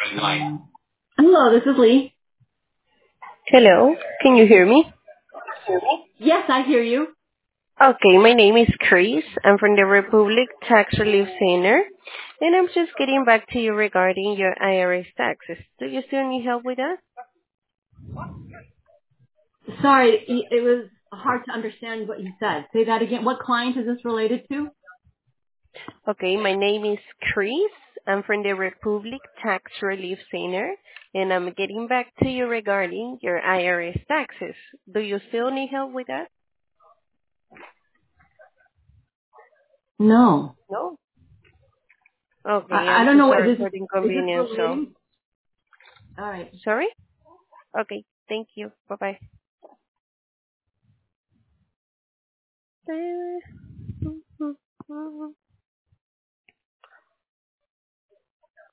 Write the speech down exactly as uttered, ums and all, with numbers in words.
Hello, this is Lee. Hello, can you hear me? Yes, I hear you. Okay, my name is Chris. I'm from the Republic Tax Relief Center, and I'm just getting back to you regarding your I R S taxes. Do you still need help with that? Sorry, it it was hard to understand what you said. Say that again. What client is this related to? Okay, my name is Chris. I'm from the Republic Tax Relief Center, and I'm getting back to you regarding your I R S taxes. Do you still need help with that? No. No? Okay, I, I I'm don't so know what sorry is. for the Is this inconvenience, so. relating? All right. Sorry? Okay, thank you. Bye-bye.